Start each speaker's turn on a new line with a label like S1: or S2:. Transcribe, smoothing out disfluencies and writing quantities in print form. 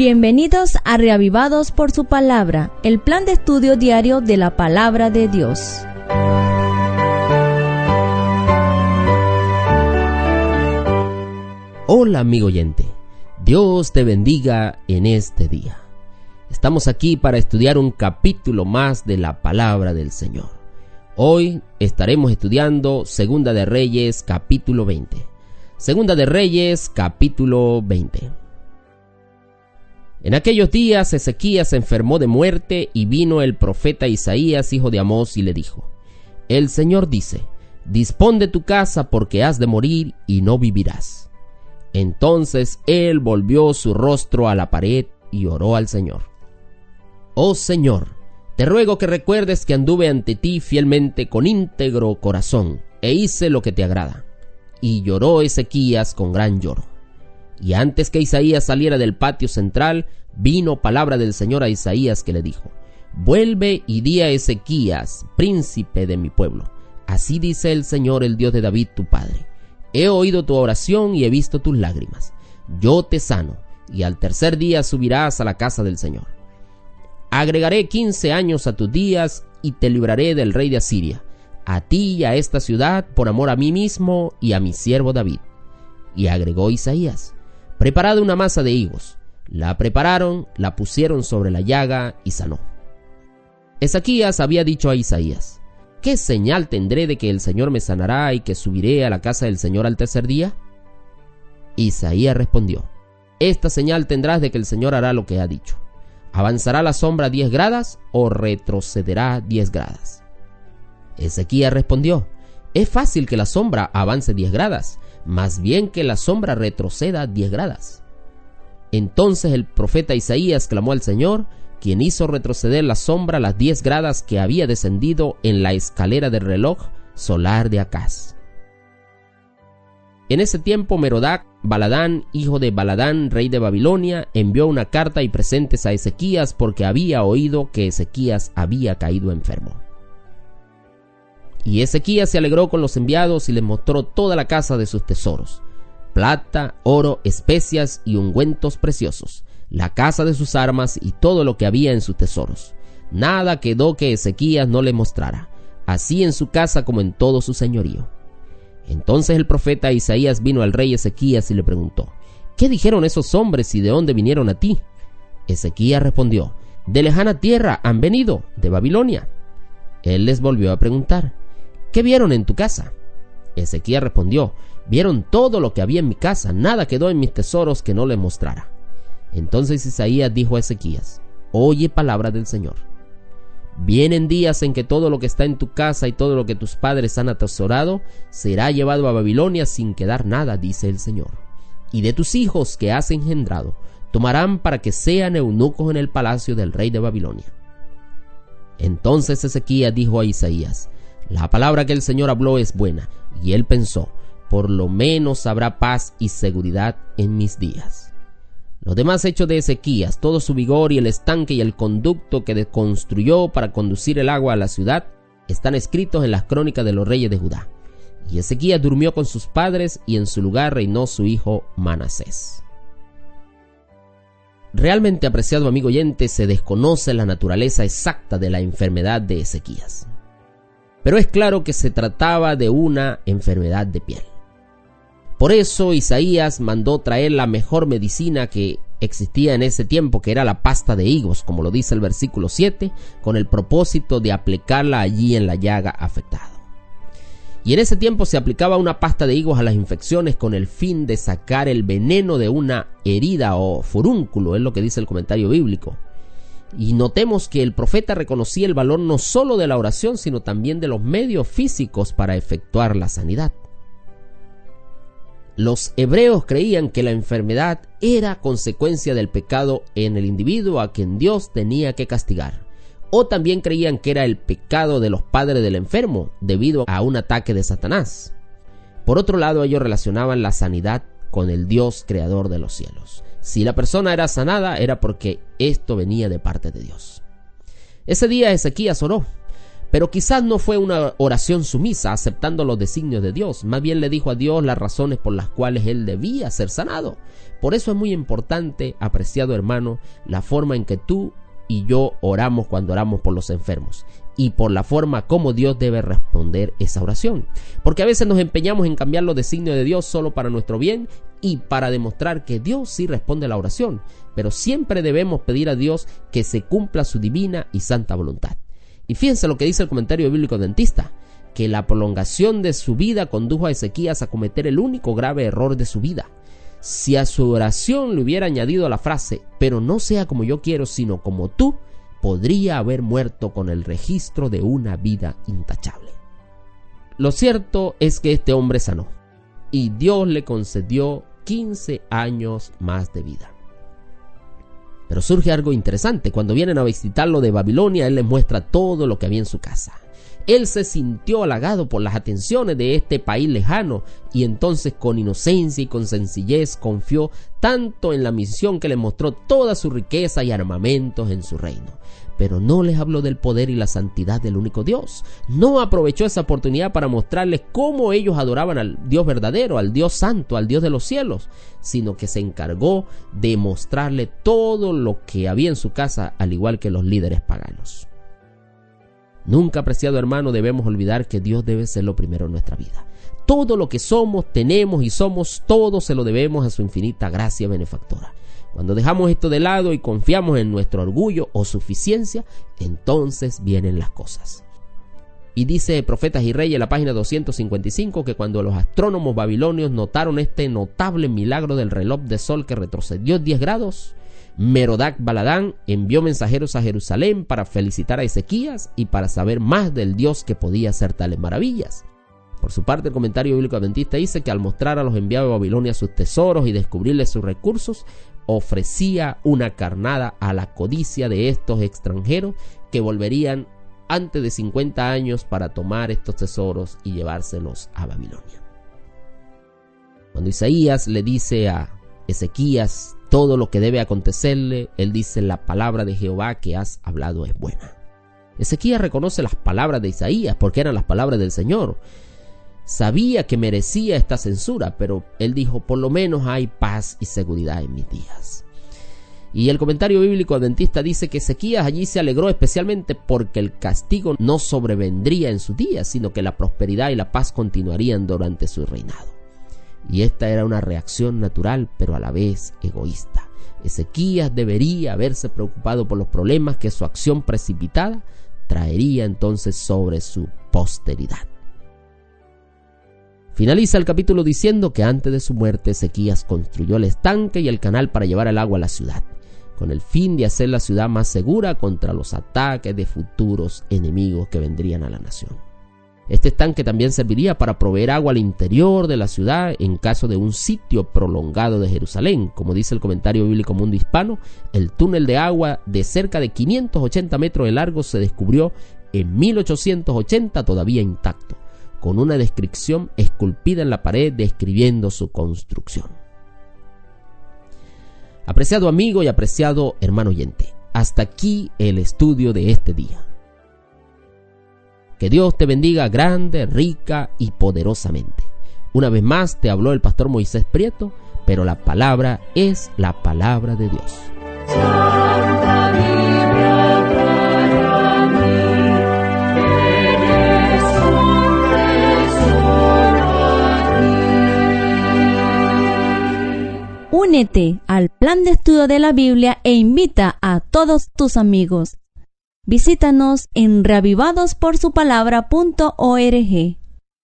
S1: Bienvenidos a Reavivados por su Palabra, el plan de estudio diario de la Palabra de Dios.
S2: Hola amigo oyente, Dios te bendiga en este día. Estamos aquí para estudiar un capítulo más de la Palabra del Señor. Hoy estaremos estudiando Segunda de Reyes capítulo 20. Segunda de Reyes capítulo 20. En aquellos días Ezequías se enfermó de muerte y vino el profeta Isaías, hijo de Amós, y le dijo: El Señor dice, dispón de tu casa porque has de morir y no vivirás. Entonces él volvió su rostro a la pared y oró al Señor: Oh Señor, te ruego que recuerdes que anduve ante ti fielmente con íntegro corazón e hice lo que te agrada. Y lloró Ezequías con gran lloro. Y antes que Isaías saliera del patio central, vino palabra del Señor a Isaías, que le dijo: Vuelve y di a Ezequías, príncipe de mi pueblo: Así dice el Señor, el Dios de David tu padre: He oído tu oración y he visto tus lágrimas. Yo te sano, y al tercer día subirás a la casa del Señor. Agregaré 15 años a tus días y te libraré del rey de Asiria, a ti y a esta ciudad, por amor a mí mismo y a mi siervo David. Y agregó Isaías: Preparad una masa de higos. La prepararon, la pusieron sobre la llaga y sanó. Ezequías había dicho a Isaías: ¿Qué señal tendré de que el Señor me sanará y que subiré a la casa del Señor al tercer día? Isaías respondió: Esta señal tendrás de que el Señor hará lo que ha dicho. ¿Avanzará la sombra 10 gradas o retrocederá 10 gradas? Ezequías respondió: Es fácil que la sombra avance 10 gradas, más bien que la sombra retroceda 10 gradas. Entonces el profeta Isaías clamó al Señor, quien hizo retroceder la sombra las 10 gradas que había descendido en la escalera del reloj solar de Acaz. En ese tiempo Merodach Baladán, hijo de Baladán, rey de Babilonia, envió una carta y presentes a Ezequías porque había oído que Ezequías había caído enfermo. Y Ezequías se alegró con los enviados y les mostró toda la casa de sus tesoros: plata, oro, especias y ungüentos preciosos, la casa de sus armas y todo lo que había en sus tesoros. Nada quedó que Ezequías no le mostrara, así en su casa como en todo su señorío. Entonces el profeta Isaías vino al rey Ezequías y le preguntó: ¿Qué dijeron esos hombres y de dónde vinieron a ti? Ezequías respondió: De lejana tierra han venido, de Babilonia. Él les volvió a preguntar: ¿Qué vieron en tu casa? Ezequías respondió: Vieron todo lo que había en mi casa, nada quedó en mis tesoros que no les mostrara. Entonces Isaías dijo a Ezequías: Oye palabra del Señor. Vienen días en que todo lo que está en tu casa y todo lo que tus padres han atesorado será llevado a Babilonia sin quedar nada, dice el Señor. Y de tus hijos que has engendrado tomarán para que sean eunucos en el palacio del rey de Babilonia. Entonces Ezequías dijo a Isaías: La palabra que el Señor habló es buena. Y él pensó: Por lo menos habrá paz y seguridad en mis días. Los demás hechos de Ezequías, todo su vigor y el estanque y el conducto que construyó para conducir el agua a la ciudad, están escritos en las crónicas de los reyes de Judá. Y Ezequías durmió con sus padres y en su lugar reinó su hijo Manasés. Realmente, apreciado amigo oyente, se desconoce la naturaleza exacta de la enfermedad de Ezequías. Pero es claro que se trataba de una enfermedad de piel. Por eso Isaías mandó traer la mejor medicina que existía en ese tiempo, que era la pasta de higos, como lo dice el versículo 7, con el propósito de aplicarla allí en la llaga afectada. Y en ese tiempo se aplicaba una pasta de higos a las infecciones con el fin de sacar el veneno de una herida o furúnculo, es lo que dice el comentario bíblico. Y notemos que el profeta reconocía el valor no solo de la oración, sino también de los medios físicos para efectuar la sanidad. Los hebreos creían que la enfermedad era consecuencia del pecado en el individuo a quien Dios tenía que castigar. O también creían que era el pecado de los padres del enfermo debido a un ataque de Satanás. Por otro lado, ellos relacionaban la sanidad con el Dios creador de los cielos. Si la persona era sanada, era porque esto venía de parte de Dios. Ese día Ezequías oró: Pero quizás no fue una oración sumisa, aceptando los designios de Dios. Más bien le dijo a Dios las razones por las cuales él debía ser sanado. Por eso es muy importante, apreciado hermano, la forma en que tú y yo oramos cuando oramos por los enfermos, y por la forma como Dios debe responder esa oración. Porque a veces nos empeñamos en cambiar los designios de Dios solo para nuestro bien y para demostrar que Dios sí responde a la oración. Pero siempre debemos pedir a Dios que se cumpla su divina y santa voluntad. Y fíjense lo que dice el comentario bíblico adventista, que la prolongación de su vida condujo a Ezequías a cometer el único grave error de su vida. Si a su oración le hubiera añadido la frase, pero no sea como yo quiero, sino como tú, podría haber muerto con el registro de una vida intachable. Lo cierto es que este hombre sanó, y Dios le concedió 15 años más de vida. Pero surge algo interesante. Cuando vienen a visitarlo de Babilonia, él les muestra todo lo que había en su casa. Él se sintió halagado por las atenciones de este país lejano, y entonces con inocencia y con sencillez confió tanto en la misión que le mostró toda su riqueza y armamentos en su reino. Pero no les habló del poder y la santidad del único Dios. No aprovechó esa oportunidad para mostrarles cómo ellos adoraban al Dios verdadero, al Dios santo, al Dios de los cielos, sino que se encargó de mostrarle todo lo que había en su casa, al igual que los líderes paganos. Nunca, apreciado hermano, debemos olvidar que Dios debe ser lo primero en nuestra vida. Todo lo que somos, tenemos y somos, todo se lo debemos a su infinita gracia benefactora. Cuando dejamos esto de lado y confiamos en nuestro orgullo o suficiencia, entonces vienen las cosas. Y dice Profetas y Reyes, la página 255, que cuando los astrónomos babilonios notaron este notable milagro del reloj de sol que retrocedió 10 grados, Merodach Baladán envió mensajeros a Jerusalén para felicitar a Ezequías y para saber más del Dios que podía hacer tales maravillas. Por su parte, el comentario bíblico adventista dice que al mostrar a los enviados de Babilonia sus tesoros y descubrirles sus recursos, ofrecía una carnada a la codicia de estos extranjeros que volverían antes de 50 años para tomar estos tesoros y llevárselos a Babilonia. Cuando Isaías le dice a Ezequías todo lo que debe acontecerle, él dice: la palabra de Jehová que has hablado es buena. Ezequías reconoce las palabras de Isaías porque eran las palabras del Señor. Sabía que merecía esta censura, pero él dijo: por lo menos hay paz y seguridad en mis días. Y el comentario bíblico adventista dice que Ezequías allí se alegró especialmente porque el castigo no sobrevendría en sus días, sino que la prosperidad y la paz continuarían durante su reinado. Y esta era una reacción natural, pero a la vez egoísta. Ezequías debería haberse preocupado por los problemas que su acción precipitada traería entonces sobre su posteridad. Finaliza el capítulo diciendo que antes de su muerte Ezequías construyó el estanque y el canal para llevar el agua a la ciudad, con el fin de hacer la ciudad más segura contra los ataques de futuros enemigos que vendrían a la nación. Este estanque también serviría para proveer agua al interior de la ciudad en caso de un sitio prolongado de Jerusalén. Como dice el comentario bíblico Mundo Hispano, el túnel de agua de cerca de 580 metros de largo se descubrió en 1880 todavía intacto, con una descripción esculpida en la pared describiendo su construcción. Apreciado amigo y apreciado hermano oyente, hasta aquí el estudio de este día. Que Dios te bendiga grande, rica y poderosamente. Una vez más te habló el pastor Moisés Prieto, pero la palabra es la palabra de Dios. Santa Biblia para mí, eres un tesoro.
S1: Únete al plan de estudio de la Biblia e invita a todos tus amigos. Visítanos en reavivadosporsupalabra.org.